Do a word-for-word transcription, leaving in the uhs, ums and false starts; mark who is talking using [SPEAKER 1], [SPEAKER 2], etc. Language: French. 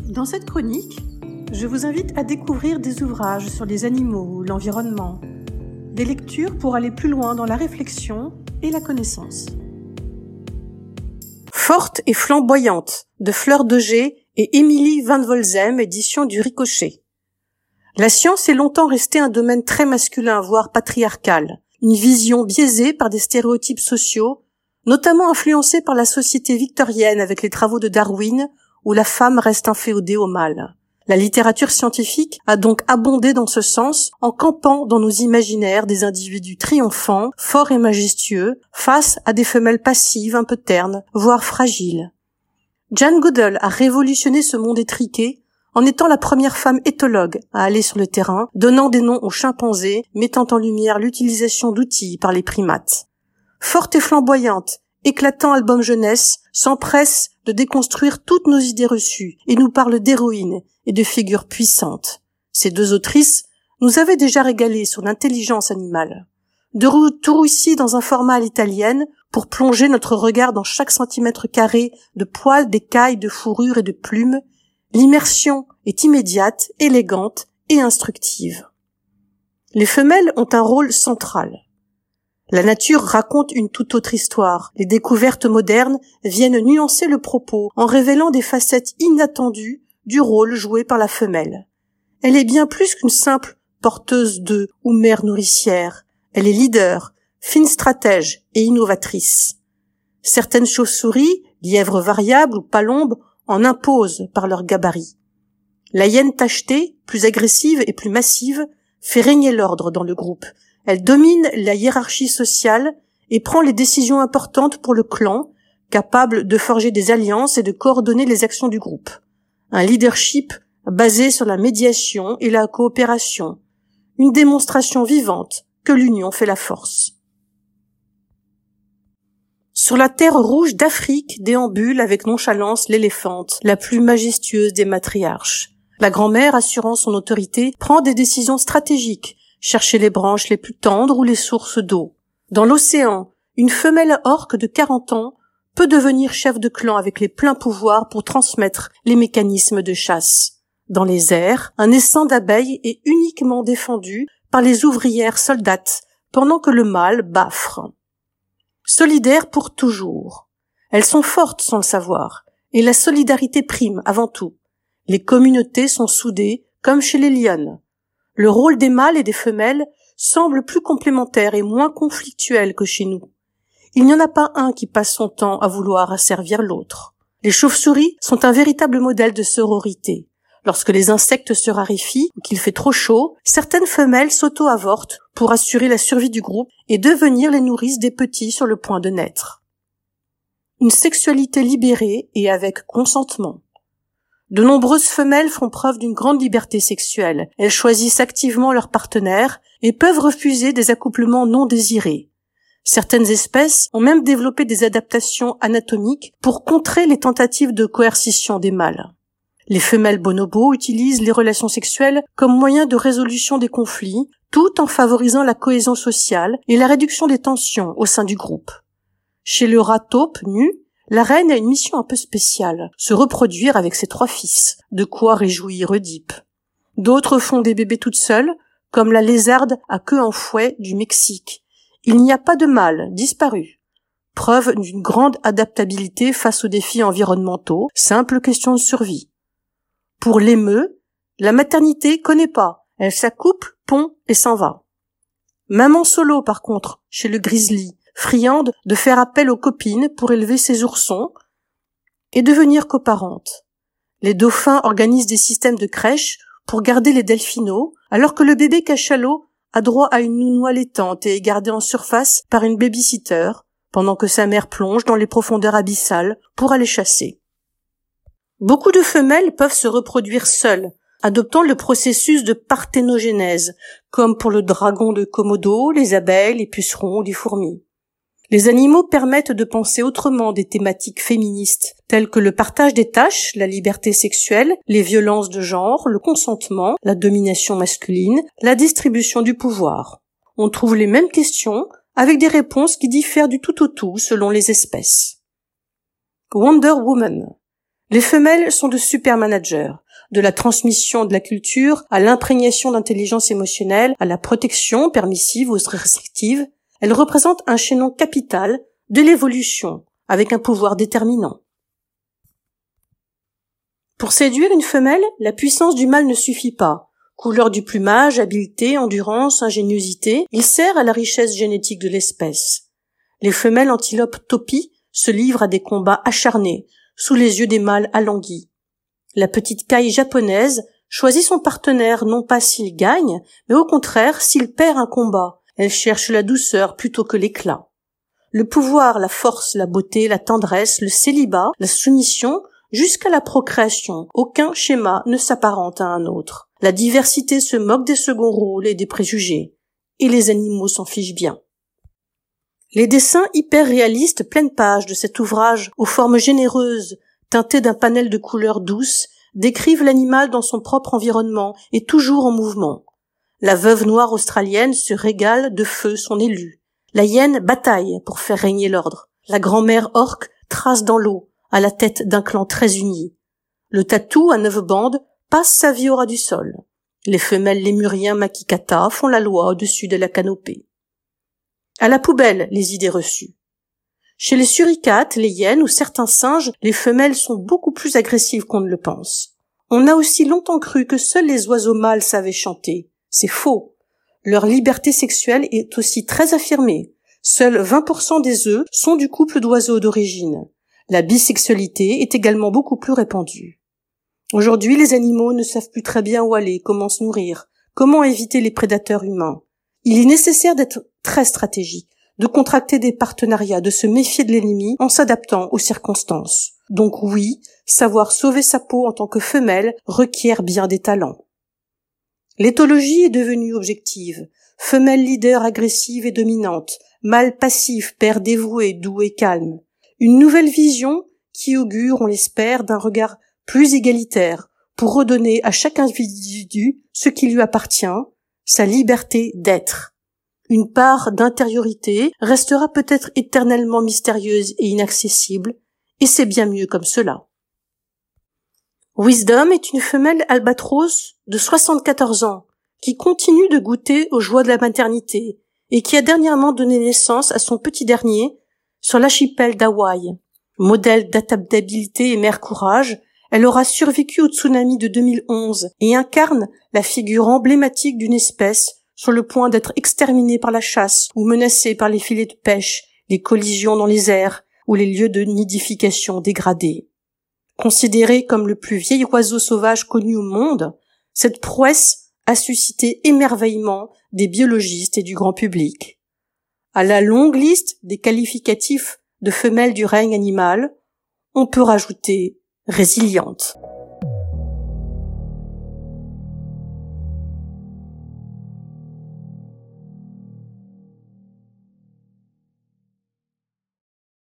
[SPEAKER 1] Dans cette chronique, je vous invite à découvrir des ouvrages sur les animaux, l'environnement, des lectures pour aller plus loin dans la réflexion et la connaissance. Forte et flamboyante, de Fleur Degé et Émilie Van Wolzem, édition du Ricochet. La science est longtemps restée un domaine très masculin, voire patriarcal, une vision biaisée par des stéréotypes sociaux, notamment influencés par la société victorienne avec les travaux de Darwin, où la femme reste inféodée au mâle. La littérature scientifique a donc abondé dans ce sens en campant dans nos imaginaires des individus triomphants, forts et majestueux, face à des femelles passives, un peu ternes, voire fragiles. Jane Goodall a révolutionné ce monde étriqué en étant la première femme éthologue à aller sur le terrain, donnant des noms aux chimpanzés, mettant en lumière l'utilisation d'outils par les primates. Forte et flamboyante, éclatant album jeunesse, s'empresse de déconstruire toutes nos idées reçues et nous parle d'héroïnes et de figures puissantes. Ces deux autrices nous avaient déjà régalé sur l'intelligence animale. De retour ici dans un format à l'italienne pour plonger notre regard dans chaque centimètre carré de poils, d'écailles, de fourrure et de plumes, l'immersion est immédiate, élégante et instructive. Les femelles ont un rôle central. La nature raconte une toute autre histoire. Les découvertes modernes viennent nuancer le propos en révélant des facettes inattendues du rôle joué par la femelle. Elle est bien plus qu'une simple porteuse d'œufs ou mère nourricière. Elle est leader, fine stratège et innovatrice. Certaines chauves-souris, lièvres variables ou palombes, en imposent par leur gabarit. La hyène tachetée, plus agressive et plus massive, fait régner l'ordre dans le groupe. Elle domine la hiérarchie sociale et prend les décisions importantes pour le clan, capable de forger des alliances et de coordonner les actions du groupe. Un leadership basé sur la médiation et la coopération. Une démonstration vivante que l'union fait la force. Sur la terre rouge d'Afrique déambule avec nonchalance l'éléphante, la plus majestueuse des matriarches. La grand-mère, assurant son autorité, prend des décisions stratégiques, chercher les branches les plus tendres ou les sources d'eau. Dans l'océan, une femelle orque de quarante ans peut devenir chef de clan avec les pleins pouvoirs pour transmettre les mécanismes de chasse. Dans les airs, un essaim d'abeilles est uniquement défendu par les ouvrières soldates, pendant que le mâle baffre. Solidaires pour toujours. Elles sont fortes sans le savoir, et la solidarité prime avant tout. Les communautés sont soudées, comme chez les lionnes. Le rôle des mâles et des femelles semble plus complémentaire et moins conflictuel que chez nous. Il n'y en a pas un qui passe son temps à vouloir asservir l'autre. Les chauves-souris sont un véritable modèle de sororité. Lorsque les insectes se raréfient ou qu'il fait trop chaud, certaines femelles s'auto-avortent pour assurer la survie du groupe et devenir les nourrices des petits sur le point de naître. Une sexualité libérée et avec consentement. De nombreuses femelles font preuve d'une grande liberté sexuelle. Elles choisissent activement leur partenaire et peuvent refuser des accouplements non désirés. Certaines espèces ont même développé des adaptations anatomiques pour contrer les tentatives de coercition des mâles. Les femelles bonobos utilisent les relations sexuelles comme moyen de résolution des conflits, tout en favorisant la cohésion sociale et la réduction des tensions au sein du groupe. Chez le rat taupe nu, la reine a une mission un peu spéciale, se reproduire avec ses trois fils, de quoi réjouir Oedipe. D'autres font des bébés toutes seules, comme la lézarde à queue en fouet du Mexique. Il n'y a pas de mâle, disparu. Preuve d'une grande adaptabilité face aux défis environnementaux, simple question de survie. Pour l'émeu, la maternité connaît pas, elle s'accouple, pond et s'en va. Maman solo par contre, chez le grizzly, friande de faire appel aux copines pour élever ses oursons et devenir coparente. Les dauphins organisent des systèmes de crèche pour garder les delphinos, alors que le bébé cachalot a droit à une nounou allaitante et est gardé en surface par une baby-sitter, pendant que sa mère plonge dans les profondeurs abyssales pour aller chasser. Beaucoup de femelles peuvent se reproduire seules, adoptant le processus de parthénogenèse, comme pour le dragon de Komodo, les abeilles, les pucerons ou les fourmis. Les animaux permettent de penser autrement des thématiques féministes, telles que le partage des tâches, la liberté sexuelle, les violences de genre, le consentement, la domination masculine, la distribution du pouvoir. On trouve les mêmes questions, avec des réponses qui diffèrent du tout au tout selon les espèces. Wonder Woman. Les femelles sont de super managers. De la transmission de la culture à l'imprégnation d'intelligence émotionnelle, à la protection permissive ou restrictive, elles représentent un chaînon capital de l'évolution, avec un pouvoir déterminant. Pour séduire une femelle, la puissance du mâle ne suffit pas. Couleur du plumage, habileté, endurance, ingéniosité, il sert à la richesse génétique de l'espèce. Les femelles antilopes topis se livrent à des combats acharnés, sous les yeux des mâles alanguis. La petite caille japonaise choisit son partenaire non pas s'il gagne, mais au contraire s'il perd un combat. Elle cherche la douceur plutôt que l'éclat. Le pouvoir, la force, la beauté, la tendresse, le célibat, la soumission, jusqu'à la procréation, aucun schéma ne s'apparente à un autre. La diversité se moque des seconds rôles et des préjugés, et les animaux s'en fichent bien. Les dessins hyper réalistes pleine page de cet ouvrage aux formes généreuses, teintées d'un panel de couleurs douces, décrivent l'animal dans son propre environnement et toujours en mouvement. La veuve noire australienne se régale de feu son élu. La hyène bataille pour faire régner l'ordre. La grand-mère orque trace dans l'eau, à la tête d'un clan très uni. Le tatou à neuf bandes passe sa vie au ras du sol. Les femelles lémuriens makikata font la loi au-dessus de la canopée. À la poubelle, les idées reçues. Chez les suricates, les hyènes ou certains singes, les femelles sont beaucoup plus agressives qu'on ne le pense. On a aussi longtemps cru que seuls les oiseaux mâles savaient chanter. C'est faux. Leur liberté sexuelle est aussi très affirmée. Seuls vingt pour cent des œufs sont du couple d'oiseaux d'origine. La bisexualité est également beaucoup plus répandue. Aujourd'hui, les animaux ne savent plus très bien où aller, comment se nourrir, comment éviter les prédateurs humains. Il est nécessaire d'être très stratégique, de contracter des partenariats, de se méfier de l'ennemi en s'adaptant aux circonstances. Donc oui, savoir sauver sa peau en tant que femelle requiert bien des talents. L'éthologie est devenue objective. Femelle leader agressive et dominante, mâle passif, père dévoué, doux et calme. Une nouvelle vision qui augure, on l'espère, d'un regard plus égalitaire pour redonner à chaque individu ce qui lui appartient, sa liberté d'être. Une part d'intériorité restera peut-être éternellement mystérieuse et inaccessible, et c'est bien mieux comme cela. Wisdom est une femelle albatros de soixante-quatorze ans, qui continue de goûter aux joies de la maternité, et qui a dernièrement donné naissance à son petit dernier sur l'archipel d'Hawaï. Modèle d'adaptabilité et mère courage, elle aura survécu au tsunami de deux mille onze et incarne la figure emblématique d'une espèce sur le point d'être exterminée par la chasse ou menacée par les filets de pêche, les collisions dans les airs ou les lieux de nidification dégradés. Considérée comme le plus vieil oiseau sauvage connu au monde, cette prouesse a suscité émerveillement des biologistes et du grand public. À la longue liste des qualificatifs de femelles du règne animal, on peut rajouter résiliente.